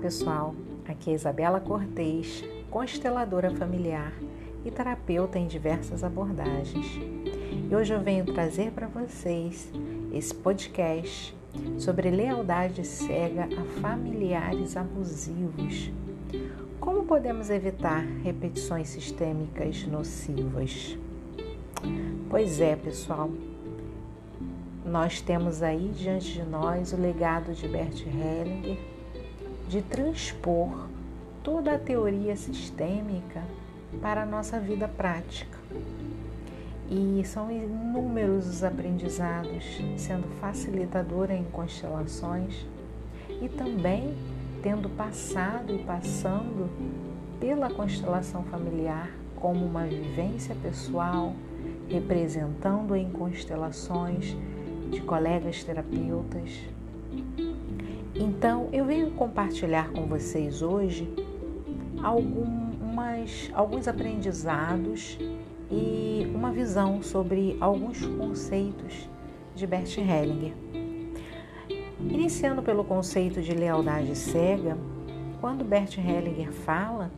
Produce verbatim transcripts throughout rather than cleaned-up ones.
pessoal, aqui é Isabela Cortez, consteladora familiar e terapeuta em diversas abordagens. E hoje eu venho trazer para vocês esse podcast sobre lealdade cega a familiares abusivos. Como podemos evitar repetições sistêmicas nocivas? Pois é, pessoal, nós temos aí diante de nós o legado de Bert Hellinger de transpor toda a teoria sistêmica para a nossa vida prática. E são inúmeros os aprendizados, sendo facilitadora em constelações e também tendo passado e passando pela constelação familiar como uma vivência pessoal, representando em constelações de colegas terapeutas. Então, eu venho compartilhar com vocês hoje algumas, alguns aprendizados e uma visão sobre alguns conceitos de Bert Hellinger. Iniciando pelo conceito de lealdade cega, quando Bert Hellinger fala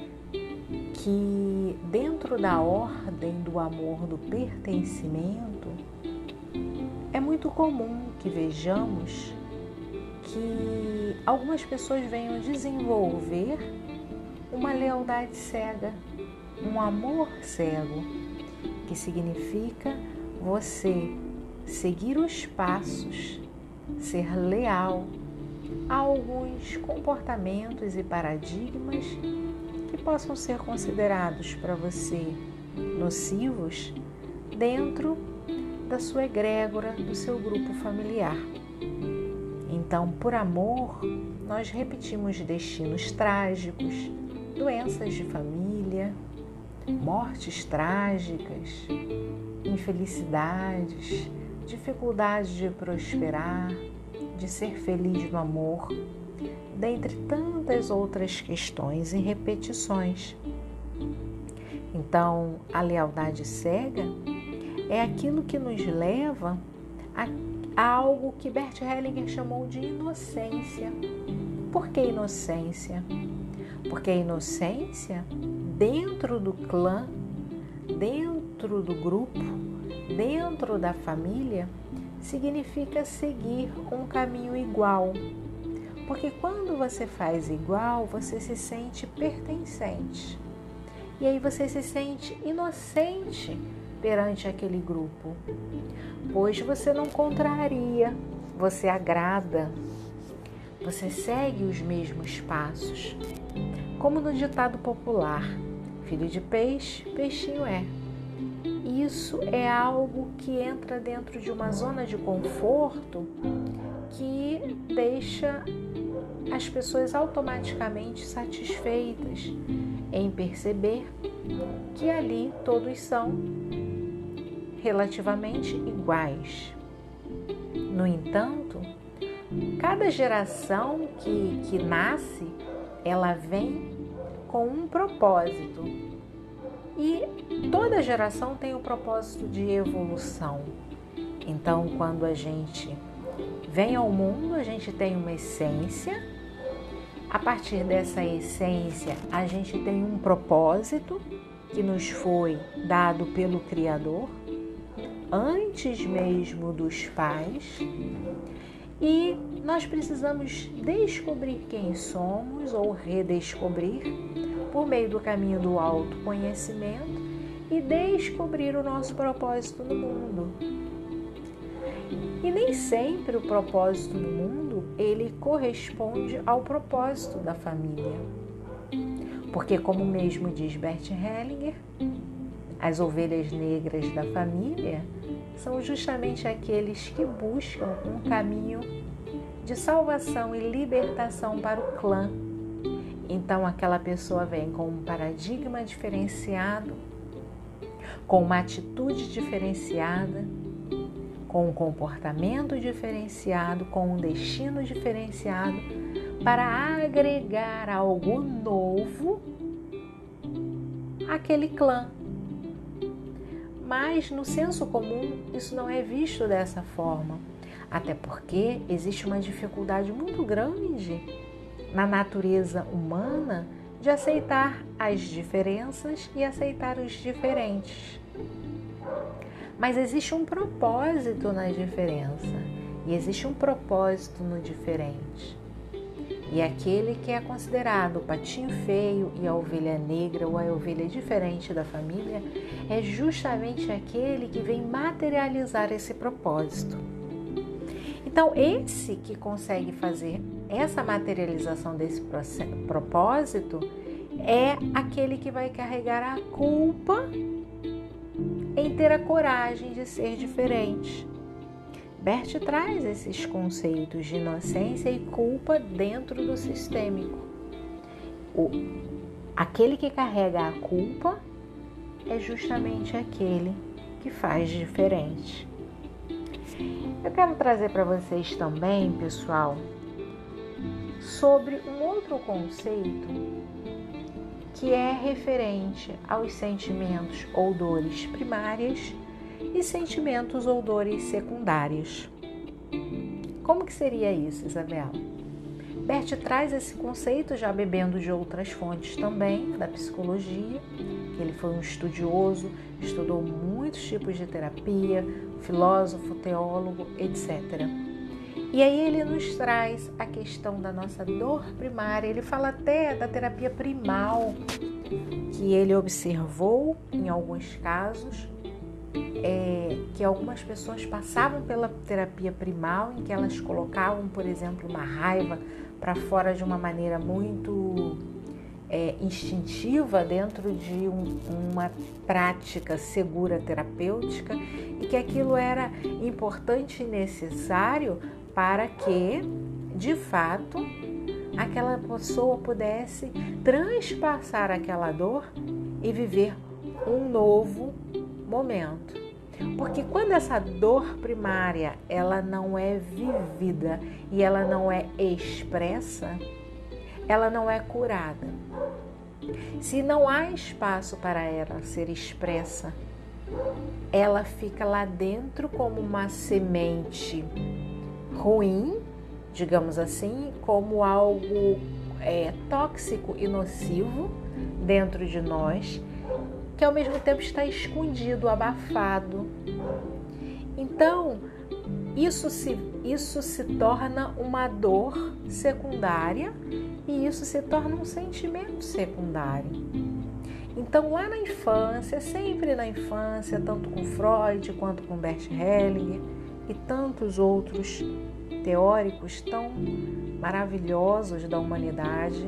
que dentro da ordem do amor do pertencimento, é muito comum que vejamos que algumas pessoas venham desenvolver uma lealdade cega, um amor cego, que significa você seguir os passos, ser leal a alguns comportamentos e paradigmas que possam ser considerados para você nocivos dentro da sua egrégora, do seu grupo familiar. Então, por amor, nós repetimos destinos trágicos, doenças de família, mortes trágicas, infelicidades, dificuldade de prosperar, de ser feliz no amor, dentre tantas outras questões e repetições. Então, a lealdade cega é aquilo que nos leva a, a algo que Bert Hellinger chamou de inocência. Por que inocência? Porque a inocência, dentro do clã, dentro do grupo, dentro da família, significa seguir um caminho igual. Porque quando você faz igual, você se sente pertencente. E aí você se sente inocente perante aquele grupo, pois você não contraria, você agrada, você segue os mesmos passos. Como no ditado popular, filho de peixe, peixinho é. Isso é algo que entra dentro de uma zona de conforto que deixa as pessoas automaticamente satisfeitas em perceber que ali todos são relativamente iguais. No entanto, cada geração que, que nasce, ela vem com um propósito. E toda geração tem um propósito de evolução. Então, quando a gente vem ao mundo, a gente tem uma essência. A partir dessa essência, a gente tem um propósito que nos foi dado pelo Criador, antes mesmo dos pais. E nós precisamos descobrir quem somos ou redescobrir por meio do caminho do autoconhecimento e descobrir o nosso propósito no mundo. E nem sempre o propósito no mundo, ele corresponde ao propósito da família. Porque, como mesmo diz Bert Hellinger, as ovelhas negras da família são justamente aqueles que buscam um caminho de salvação e libertação para o clã. Então, aquela pessoa vem com um paradigma diferenciado, com uma atitude diferenciada, com um comportamento diferenciado, com um destino diferenciado, para agregar algo novo àquele clã. Mas no senso comum isso não é visto dessa forma, até porque existe uma dificuldade muito grande na natureza humana de aceitar as diferenças e aceitar os diferentes. Mas existe um propósito na diferença e existe um propósito no diferente. E aquele que é considerado o patinho feio e a ovelha negra ou a ovelha diferente da família é justamente aquele que vem materializar esse propósito. Então, esse que consegue fazer essa materialização desse propósito é aquele que vai carregar a culpa em ter a coragem de ser diferente. Bert traz esses conceitos de inocência e culpa dentro do sistêmico. O, aquele que carrega a culpa é justamente aquele que faz diferente. Eu quero trazer para vocês também, pessoal, sobre um outro conceito que é referente aos sentimentos ou dores primárias e sentimentos ou dores secundárias. Como que seria isso, Isabela? Bert traz esse conceito já bebendo de outras fontes também, da psicologia. Ele foi um estudioso, estudou muitos tipos de terapia, filósofo, teólogo, etcétera. E aí ele nos traz a questão da nossa dor primária. Ele fala até da terapia primal, que ele observou em alguns casos, é, que algumas pessoas passavam pela terapia primal, em que elas colocavam, por exemplo, uma raiva para fora de uma maneira muito é, instintiva dentro de um, uma prática segura terapêutica, e que aquilo era importante e necessário para que, de fato, aquela pessoa pudesse transpassar aquela dor e viver um novo momento. Porque quando essa dor primária ela não é vivida e ela não é expressa, ela não é curada. Se não há espaço para ela ser expressa, ela fica lá dentro como uma semente ruim, digamos assim, como algo é, tóxico e nocivo dentro de nós, que ao mesmo tempo está escondido, abafado. Então, isso se, isso se torna uma dor secundária e isso se torna um sentimento secundário. Então, lá na infância, sempre na infância, tanto com Freud quanto com Bert Hellinger e tantos outros teóricos tão maravilhosos da humanidade,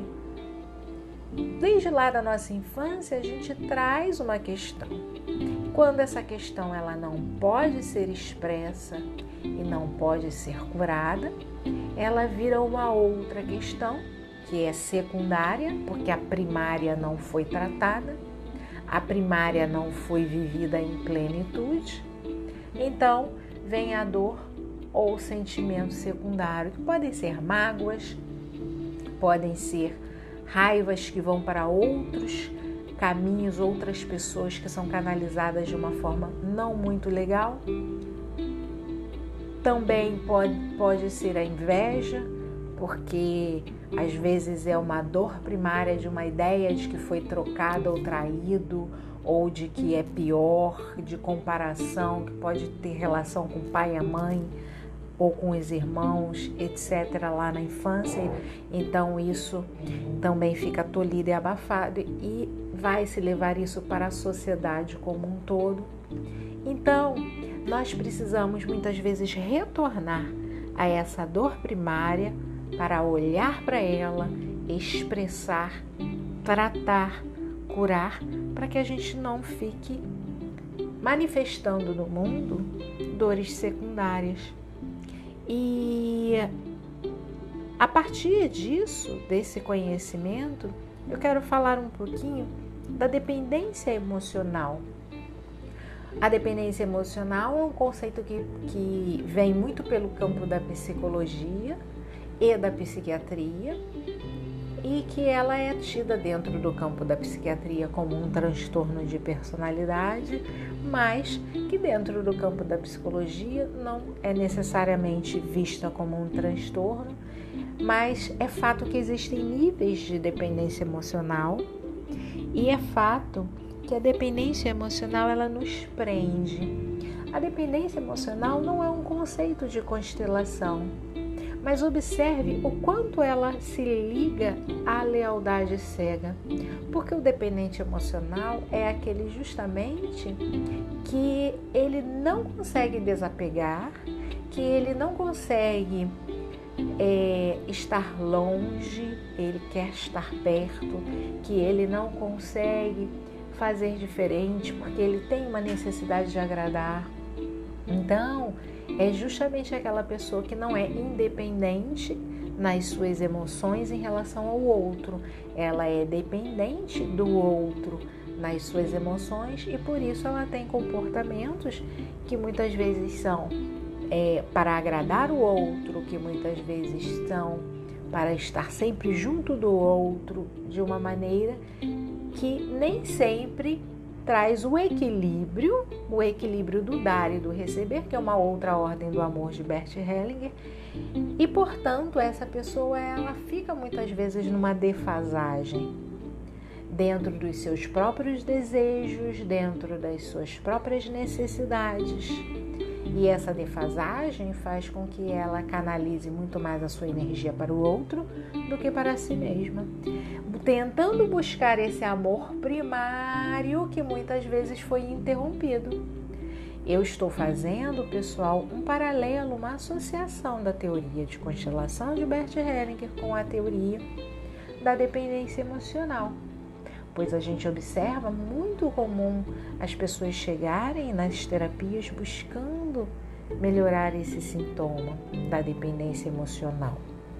desde lá da nossa infância, a gente traz uma questão. Quando essa questão ela não pode ser expressa e não pode ser curada, ela vira uma outra questão, que é secundária, porque a primária não foi tratada, a primária não foi vivida em plenitude. Então, vem a dor ou sentimento secundário, que podem ser mágoas, podem ser raivas que vão para outros caminhos, outras pessoas que são canalizadas de uma forma não muito legal. Também pode, pode ser a inveja, porque às vezes é uma dor primária de uma ideia de que foi trocado ou traído, ou de que é pior, de comparação, que pode ter relação com o pai e a mãe, ou com os irmãos, etcétera, lá na infância. Então isso também fica tolhido e abafado e vai se levar isso para a sociedade como um todo. Então, nós precisamos muitas vezes retornar a essa dor primária para olhar para ela, expressar, tratar, curar, para que a gente não fique manifestando no mundo dores secundárias. E a partir disso, desse conhecimento, eu quero falar um pouquinho da dependência emocional. A dependência emocional é um conceito que, que vem muito pelo campo da psicologia e da psiquiatria, e que ela é tida dentro do campo da psiquiatria como um transtorno de personalidade, mas que dentro do campo da psicologia não é necessariamente vista como um transtorno, mas é fato que existem níveis de dependência emocional e é fato que a dependência emocional ela nos prende. A dependência emocional não é um conceito de constelação, mas observe o quanto ela se liga à lealdade cega, porque o dependente emocional é aquele justamente que ele não consegue desapegar, que ele não consegue é, estar longe, ele quer estar perto, que ele não consegue fazer diferente porque ele tem uma necessidade de agradar. Então, é justamente aquela pessoa que não é independente nas suas emoções em relação ao outro. Ela é dependente do outro nas suas emoções e por isso ela tem comportamentos que muitas vezes são é, para agradar o outro, que muitas vezes são para estar sempre junto do outro de uma maneira que nem sempre traz o equilíbrio, o equilíbrio do dar e do receber, que é uma outra ordem do amor de Bert Hellinger, e portanto essa pessoa ela fica muitas vezes numa defasagem dentro dos seus próprios desejos, dentro das suas próprias necessidades, e essa defasagem faz com que ela canalize muito mais a sua energia para o outro do que para si mesma, tentando buscar esse amor primário que muitas vezes foi interrompido. Eu estou fazendo, pessoal, um paralelo, uma associação da teoria de constelação de Bert Hellinger com a teoria da dependência emocional, pois a gente observa muito comum as pessoas chegarem nas terapias buscando melhorar esse sintoma da dependência emocional.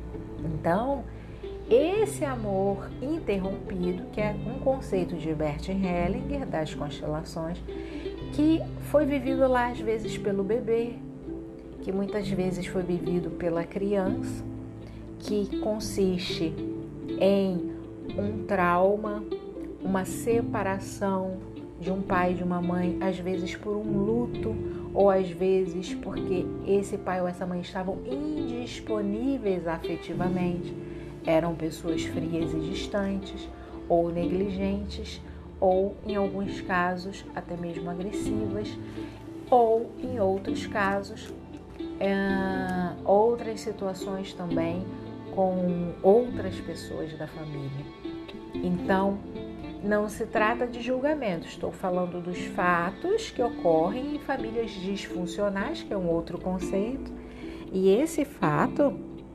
Então, esse amor interrompido, que é um conceito de Bert Hellinger das constelações, que foi vivido lá às vezes pelo bebê, que muitas vezes foi vivido pela criança, que consiste em um trauma, uma separação de um pai e de uma mãe, às vezes por um luto, ou às vezes porque esse pai ou essa mãe estavam indisponíveis afetivamente, eram pessoas frias e distantes, ou negligentes, ou em alguns casos até mesmo agressivas, ou em outros casos, é, outras situações também com outras pessoas da família. Então, não se trata de julgamento, estou falando dos fatos que ocorrem em famílias disfuncionais, que é um outro conceito, e esse fato,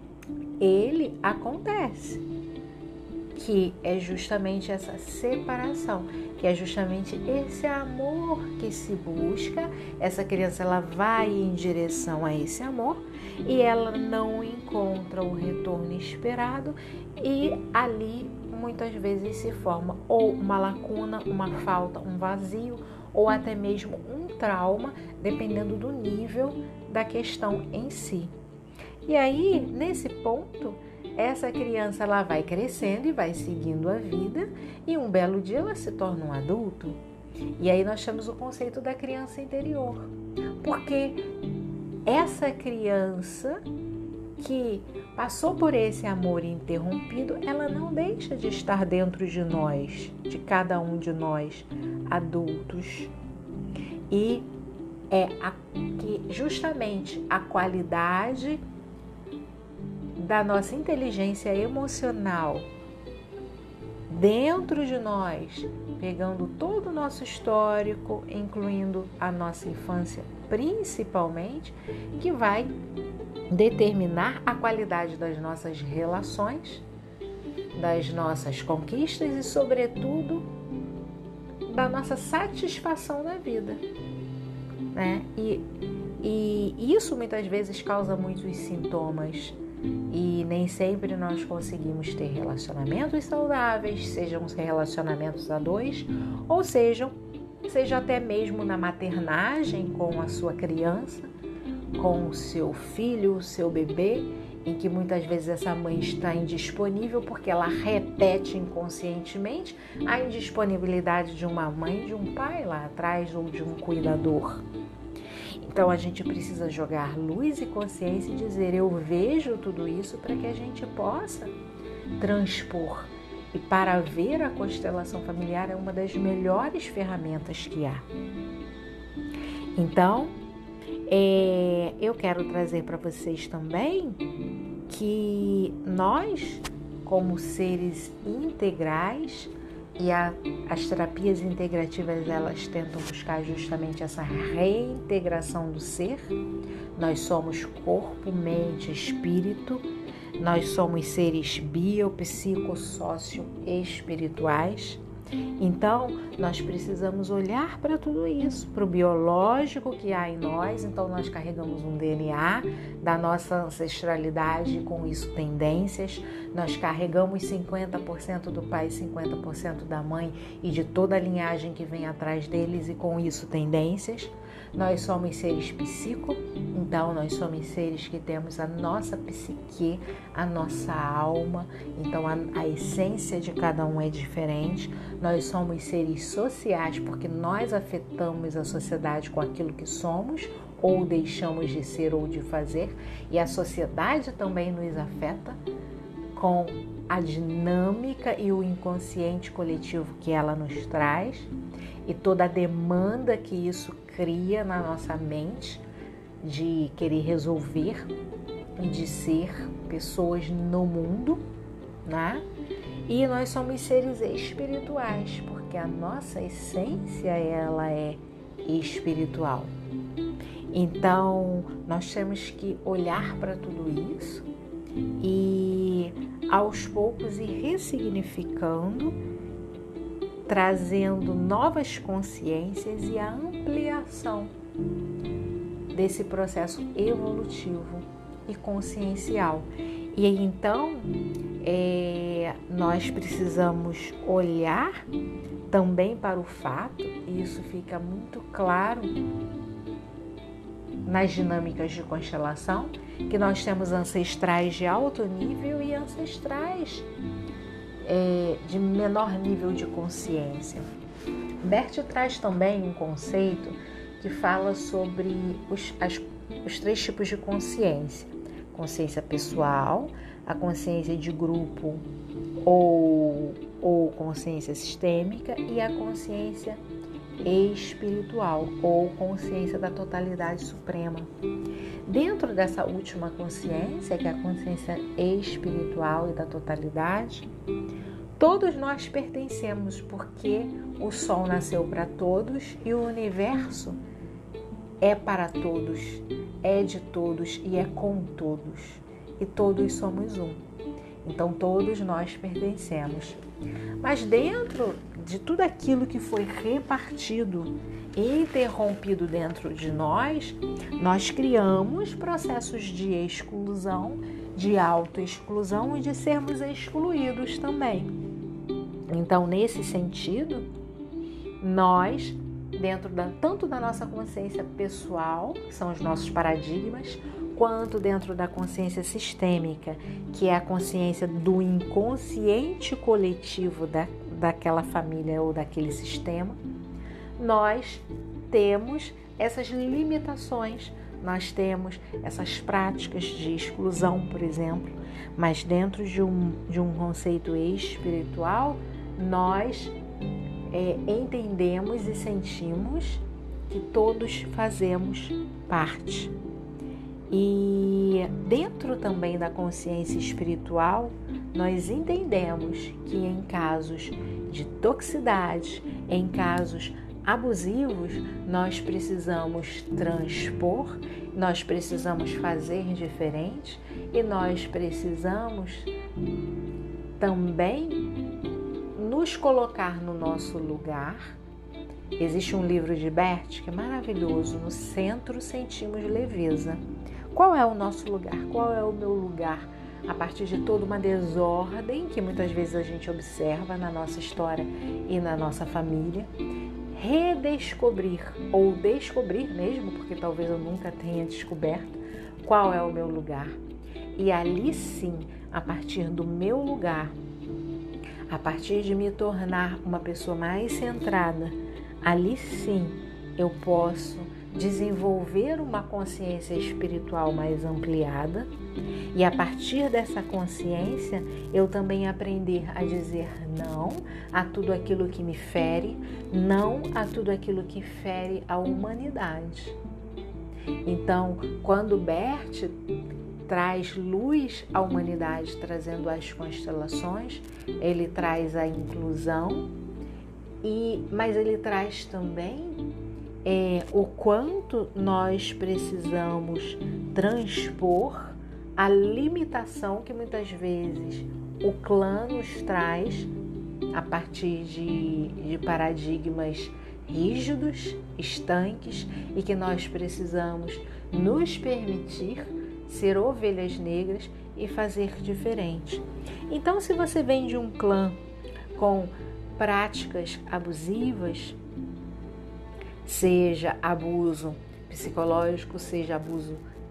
ele acontece, que é justamente essa separação, que é justamente esse amor que se busca. Essa criança ela vai em direção a esse amor e ela não encontra o retorno esperado e ali muitas vezes se forma ou uma lacuna, uma falta, um vazio ou até mesmo um trauma, dependendo do nível da questão em si. E aí, nesse ponto, essa criança ela vai crescendo e vai seguindo a vida e um belo dia ela se torna um adulto. E aí nós temos o conceito da criança interior, porque essa criança que passou por esse amor interrompido, ela não deixa de estar dentro de nós, de cada um de nós, adultos. E é a, que justamente a qualidade da nossa inteligência emocional dentro de nós, pegando todo o nosso histórico, incluindo a nossa infância principalmente, que vai determinar a qualidade das nossas relações, das nossas conquistas e, sobretudo, da nossa satisfação na vida, né? E, e isso muitas vezes causa muitos sintomas e nem sempre nós conseguimos ter relacionamentos saudáveis, sejam relacionamentos a dois ou sejam, seja até mesmo na maternagem com a sua criança, com o seu filho, o seu bebê, em que muitas vezes essa mãe está indisponível porque ela repete inconscientemente a indisponibilidade de uma mãe, de um pai lá atrás ou de um cuidador. Então a gente precisa jogar luz e consciência e dizer: eu vejo tudo isso, para que a gente possa transpor. E para ver a constelação familiar é uma das melhores ferramentas que há. Então, é, eu quero trazer para vocês também que nós, como seres integrais, e a, as terapias integrativas, elas tentam buscar justamente essa reintegração do ser. Nós somos corpo, mente, espírito. Nós somos seres bio, psico, sócio e espirituais. Então, nós precisamos olhar para tudo isso, para o biológico que há em nós. Então, nós carregamos um D N A da nossa ancestralidade, com isso tendências. Nós carregamos cinquenta por cento do pai e cinquenta por cento da mãe e de toda a linhagem que vem atrás deles, e com isso tendências. Nós somos seres psico, então nós somos seres que temos a nossa psique, a nossa alma, então a, a essência de cada um é diferente. Nós somos seres sociais, porque nós afetamos a sociedade com aquilo que somos, ou deixamos de ser ou de fazer, e a sociedade também nos afeta com a dinâmica e o inconsciente coletivo que ela nos traz, e toda a demanda que isso cria na nossa mente de querer resolver e de ser pessoas no mundo, né? E nós somos seres espirituais, porque a nossa essência, ela é espiritual. Então, nós temos que olhar para tudo isso e, aos poucos, ir ressignificando, trazendo novas consciências e a ampliação desse processo evolutivo e consciencial. E aí, então, é, nós precisamos olhar também para o fato, e isso fica muito claro nas dinâmicas de constelação, que nós temos ancestrais de alto nível e ancestrais é, de menor nível de consciência. Bert traz também um conceito que fala sobre os, as, os três tipos de consciência: consciência pessoal, a consciência de grupo ou, ou consciência sistêmica, e a consciência espiritual ou consciência da totalidade suprema. Dentro dessa última consciência, que é a consciência espiritual e da totalidade, todos nós pertencemos, porque o Sol nasceu para todos e o universo é para todos, é de todos e é com todos. E todos somos um. Então todos nós pertencemos. Mas dentro de tudo aquilo que foi repartido e interrompido dentro de nós, nós criamos processos de exclusão, de autoexclusão e de sermos excluídos também. Então, nesse sentido, nós, dentro da, tanto da nossa consciência pessoal, que são os nossos paradigmas, quanto dentro da consciência sistêmica, que é a consciência do inconsciente coletivo da, daquela família ou daquele sistema, nós temos essas limitações, nós temos essas práticas de exclusão, por exemplo, mas dentro de um, de um conceito espiritual, nós é, entendemos e sentimos que todos fazemos parte. E dentro também da consciência espiritual, nós entendemos que em casos de toxicidade, em casos abusivos, nós precisamos transpor, nós precisamos fazer diferente e nós precisamos também nos colocar no nosso lugar. Existe um livro de Bert que é maravilhoso: No Centro Sentimos Leveza. Qual é o nosso lugar? Qual é o meu lugar? A partir de toda uma desordem que muitas vezes a gente observa na nossa história e na nossa família, redescobrir ou descobrir mesmo, porque talvez eu nunca tenha descoberto, qual é o meu lugar. E ali sim, a partir do meu lugar, a partir de me tornar uma pessoa mais centrada, ali sim eu posso desenvolver uma consciência espiritual mais ampliada e a partir dessa consciência eu também aprender a dizer não a tudo aquilo que me fere, não a tudo aquilo que fere a humanidade. Então, quando Bert traz luz à humanidade, trazendo as constelações, ele traz a inclusão, e, mas ele traz também é, o quanto nós precisamos transpor a limitação que muitas vezes o clã nos traz a partir de, de paradigmas rígidos, estanques, e que nós precisamos nos permitir ser ovelhas negras e fazer diferente. Então, se você vem de um clã com práticas abusivas, seja abuso psicológico, seja abuso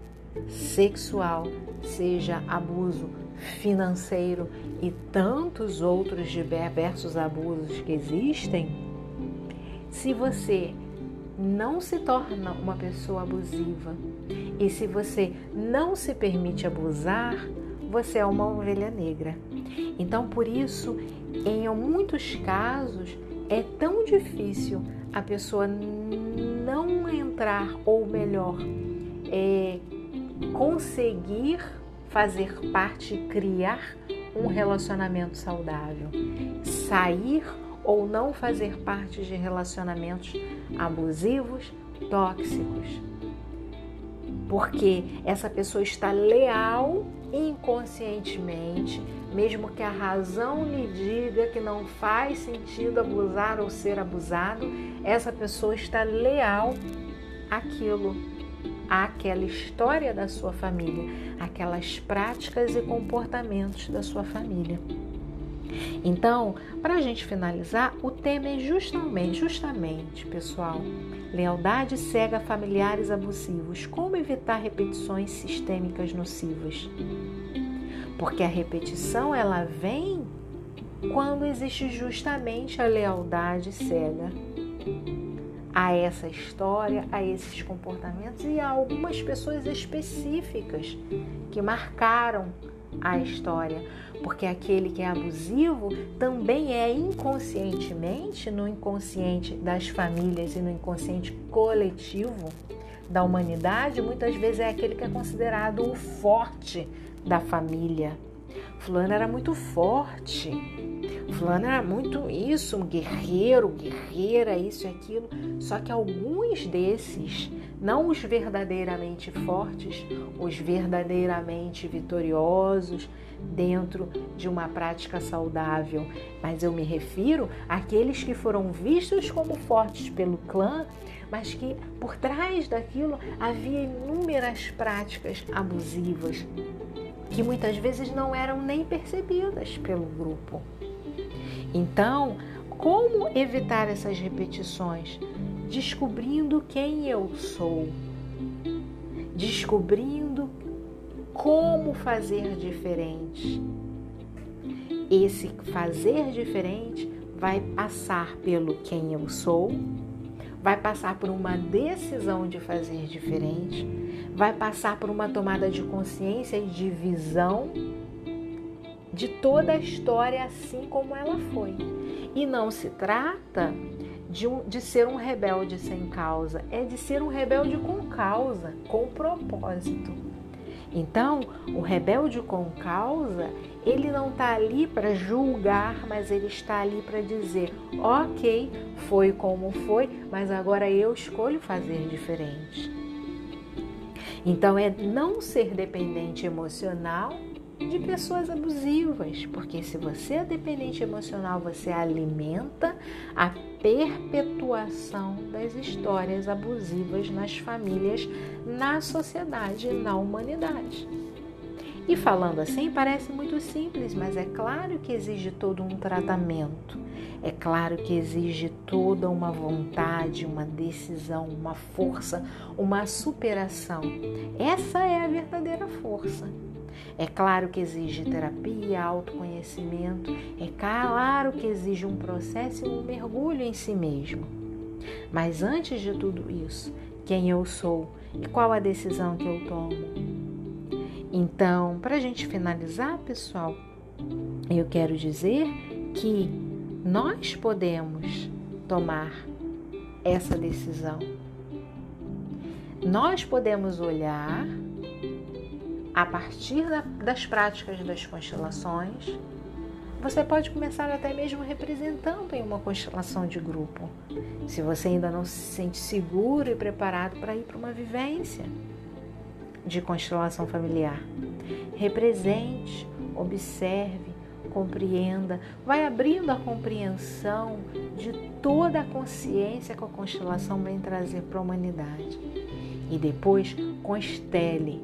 sexual, seja abuso financeiro e tantos outros diversos abusos que existem, se você não se torna uma pessoa abusiva e se você não se permite abusar, você é uma ovelha negra. Então, por isso, em muitos casos, é tão difícil a pessoa não entrar, ou melhor, é, conseguir fazer parte e criar um relacionamento saudável, sair ou não fazer parte de relacionamentos abusivos, tóxicos. Porque essa pessoa está leal inconscientemente, mesmo que a razão lhe diga que não faz sentido abusar ou ser abusado, essa pessoa está leal àquilo, àquela história da sua família, aquelas práticas e comportamentos da sua família. Então, para a gente finalizar, o tema é justamente, justamente, pessoal, lealdade cega a familiares abusivos. Como evitar repetições sistêmicas nocivas? Porque a repetição, ela vem quando existe justamente a lealdade cega a essa história, a esses comportamentos e a algumas pessoas específicas que marcaram a história. Porque aquele que é abusivo também é inconscientemente, no inconsciente das famílias e no inconsciente coletivo da humanidade, muitas vezes é aquele que é considerado o forte da família. Fulano era muito forte, fulano era muito isso, um guerreiro, guerreira, isso e aquilo. Só que alguns desses, não os verdadeiramente fortes, os verdadeiramente vitoriosos dentro de uma prática saudável, mas eu me refiro àqueles que foram vistos como fortes pelo clã, mas que por trás daquilo havia inúmeras práticas abusivas que muitas vezes não eram nem percebidas pelo grupo. Então, como evitar essas repetições? Descobrindo quem eu sou, descobrindo como fazer diferente. Esse fazer diferente vai passar pelo quem eu sou, vai passar por uma decisão de fazer diferente, vai passar por uma tomada de consciência e de visão de toda a história assim como ela foi. E não se trata de, um, de ser um rebelde sem causa, é de ser um rebelde com causa, com propósito. Então, o rebelde com causa, ele não está ali para julgar, mas ele está ali para dizer, ok, foi como foi, mas agora eu escolho fazer diferente. Então, é não ser dependente emocional de pessoas abusivas, porque se você é dependente emocional, você alimenta a perpetuação das histórias abusivas nas famílias, na sociedade e na humanidade. E falando assim, parece muito simples, mas é claro que exige todo um tratamento, é claro que exige toda uma vontade, uma decisão, uma força, uma superação. Essa é a verdadeira força. É claro que exige terapia, autoconhecimento, é claro que exige um processo e um mergulho em si mesmo. Mas antes de tudo isso, quem eu sou e qual a decisão que eu tomo. Então, para a gente finalizar, pessoal, eu quero dizer que nós podemos tomar essa decisão. Nós podemos olhar a partir da, das práticas das constelações. Você pode começar até mesmo representando em uma constelação de grupo, se você ainda não se sente seguro e preparado para ir para uma vivência de constelação familiar. Represente, observe, compreenda, vai abrindo a compreensão de toda a consciência que a constelação vem trazer para a humanidade. E depois constele,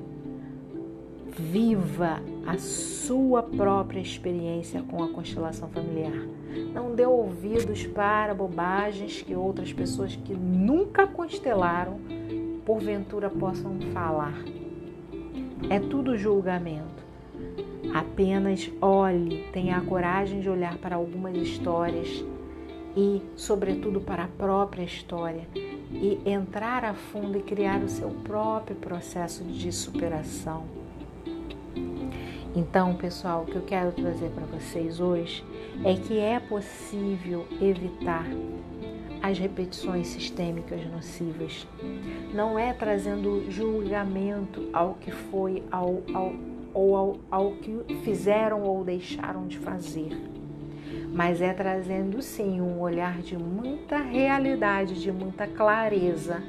viva a sua própria experiência com a constelação familiar. Não dê ouvidos para bobagens que outras pessoas que nunca constelaram, porventura, possam falar. É tudo julgamento. Apenas olhe, tenha a coragem de olhar para algumas histórias e, sobretudo, para a própria história e entrar a fundo e criar o seu próprio processo de superação. Então, pessoal, o que eu quero trazer para vocês hoje é que é possível evitar as repetições sistêmicas nocivas. Não é trazendo julgamento ao que foi, ao, ao, ou ao, ao que fizeram ou deixaram de fazer, mas é trazendo sim um olhar de muita realidade, de muita clareza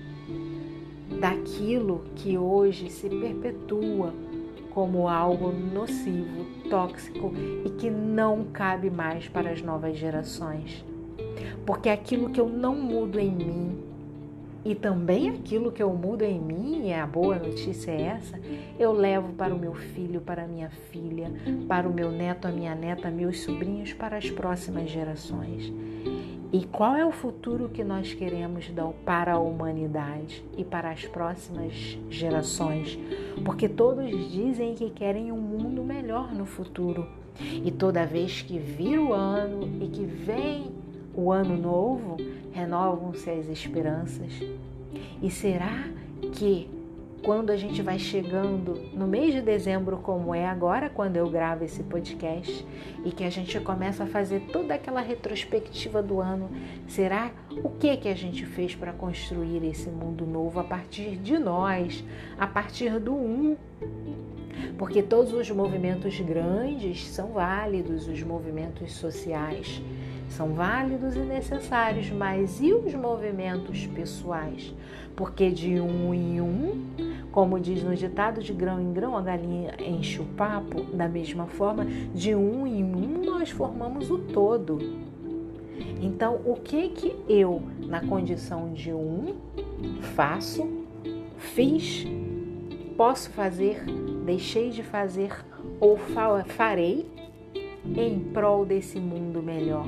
daquilo que hoje se perpetua como algo nocivo, tóxico e que não cabe mais para as novas gerações. Porque aquilo que eu não mudo em mim e também aquilo que eu mudo em mim, e a boa notícia é essa, eu levo para o meu filho, para a minha filha, para o meu neto, a minha neta, meus sobrinhos, para as próximas gerações. E qual é o futuro que nós queremos dar para a humanidade e para as próximas gerações? Porque todos dizem que querem um mundo melhor no futuro. E toda vez que vira o ano e que vem o ano novo, renovam-se as esperanças. E será que quando a gente vai chegando no mês de dezembro, como é agora, quando eu gravo esse podcast, e que a gente começa a fazer toda aquela retrospectiva do ano, será o que, que a gente fez para construir esse mundo novo a partir de nós, a partir do um? Porque todos os movimentos grandes são válidos, os movimentos sociais são válidos e necessários, mas e os movimentos pessoais? Porque de um em um, como diz no ditado, de grão em grão a galinha enche o papo, da mesma forma, de um em um nós formamos o todo. Então, o que que eu, na condição de um, faço, fiz, posso fazer, deixei de fazer ou farei em prol desse mundo melhor?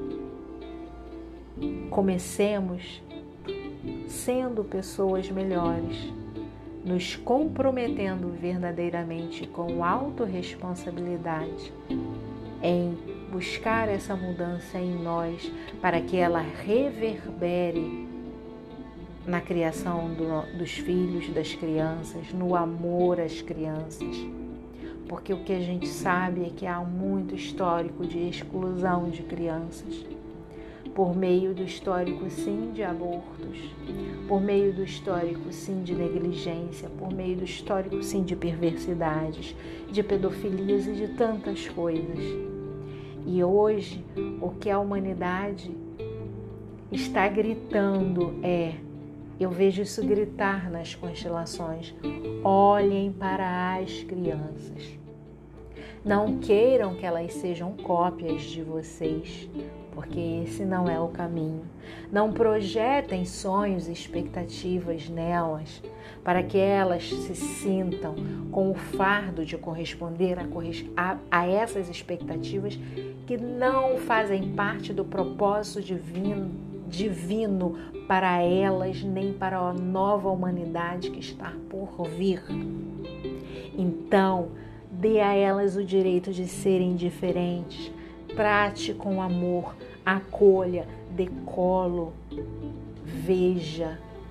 Comecemos sendo pessoas melhores, nos comprometendo verdadeiramente com autorresponsabilidade em buscar essa mudança em nós para que ela reverbere na criação do, dos filhos, das crianças, no amor às crianças. Porque o que a gente sabe é que há muito histórico de exclusão de crianças, por meio do histórico, sim, de abortos, por meio do histórico, sim, de negligência, por meio do histórico, sim, de perversidades, de pedofilias e de tantas coisas. E hoje, o que a humanidade está gritando é, eu vejo isso gritar nas constelações, olhem para as crianças. Não queiram que elas sejam cópias de vocês, porque esse não é o caminho. Não projetem sonhos e expectativas nelas, para que elas se sintam com o fardo de corresponder a, a, a essas expectativas que não fazem parte do propósito divino, divino para elas, nem para a nova humanidade que está por vir. Então, dê a elas o direito de serem diferentes. Trate com amor, acolha, dê colo, veja,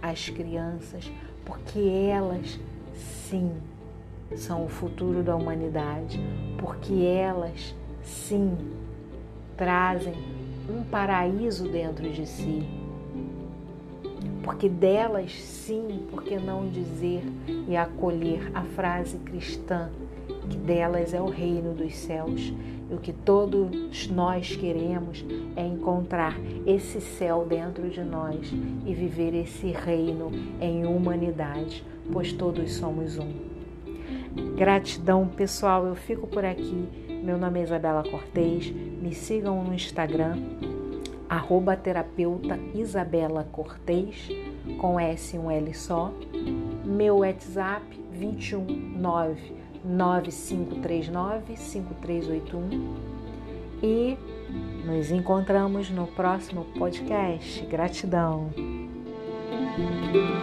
as crianças, porque elas, sim, são o futuro da humanidade, porque elas, sim, trazem um paraíso dentro de si. Porque delas, sim, por que não dizer e acolher a frase cristã, que delas é o reino dos céus. E o que todos nós queremos é encontrar esse céu dentro de nós e viver esse reino em humanidade, pois todos somos um. Gratidão, pessoal, eu fico por aqui. Meu nome é Isabela Cortez, me sigam no Instagram, arroba terapeuta Isabela Cortez, com S e um L só. Meu WhatsApp, vinte e um nove nove cinco três nove cinco três oito um. E nos encontramos no próximo podcast. Gratidão.